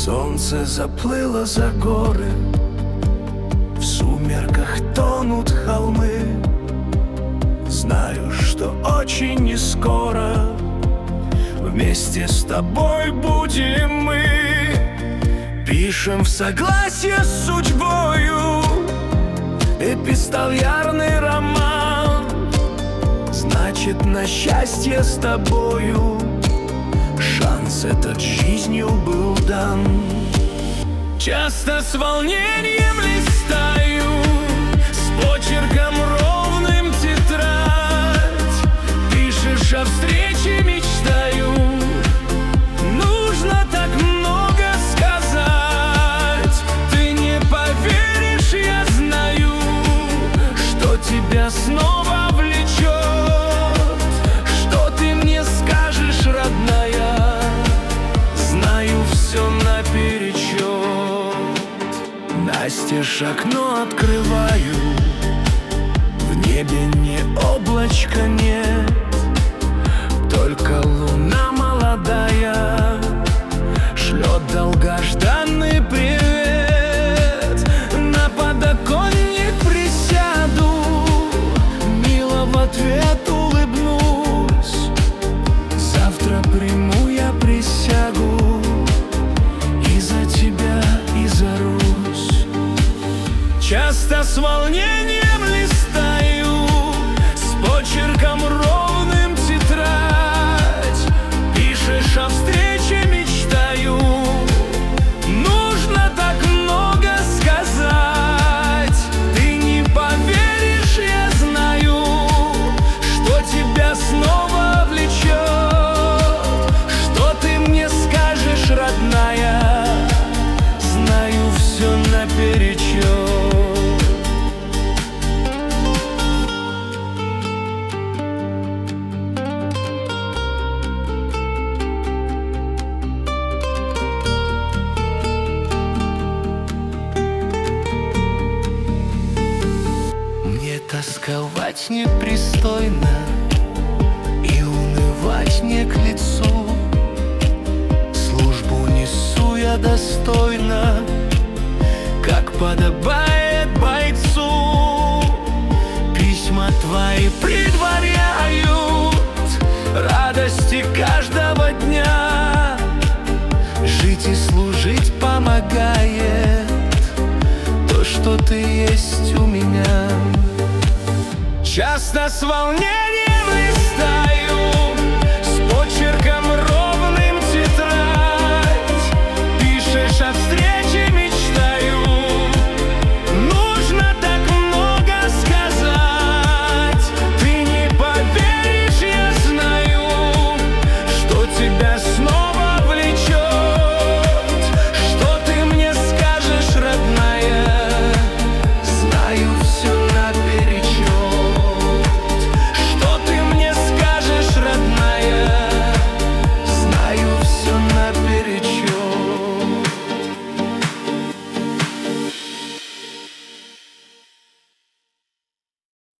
Солнце заплыло за горы, в сумерках тонут холмы. Знаю, что очень нескоро вместе с тобой будем мы. Пишем в согласие с судьбою эпистолярный роман. Значит, на счастье с тобою шанс этот жизнью был дан. Часто с волнением листаю, с почерком ровным тетрадь. Пишешь о встрече, мечтаю, нужно так много сказать. Ты не поверишь, я знаю, что тебя снова влечет. Что ты мне скажешь, родная? Знаю все наперечет. Настежь окно открываю, в небе ни облачка нет, только луна молодая шлет долгожданный привет. На подоконник присяду, мило в ответ улыбнусь. Завтра приму я присягу, и за тебя, и за Русь. Часто с волнением листаю, с почерком ровным тетрадь. Пишешь о встрече, мечтаю, нужно так много сказать. Ты не поверишь, я знаю, что тебя снова влечет. Что ты мне скажешь, родная? Знаю все наперечет. Тосковать непристойно и унывать не к лицу. Службу несу я достойно, как подобает бойцу. Письма твои предваряют радости каждого дня. Жить и служить помогает то, что ты есть у меня. Часто с волнением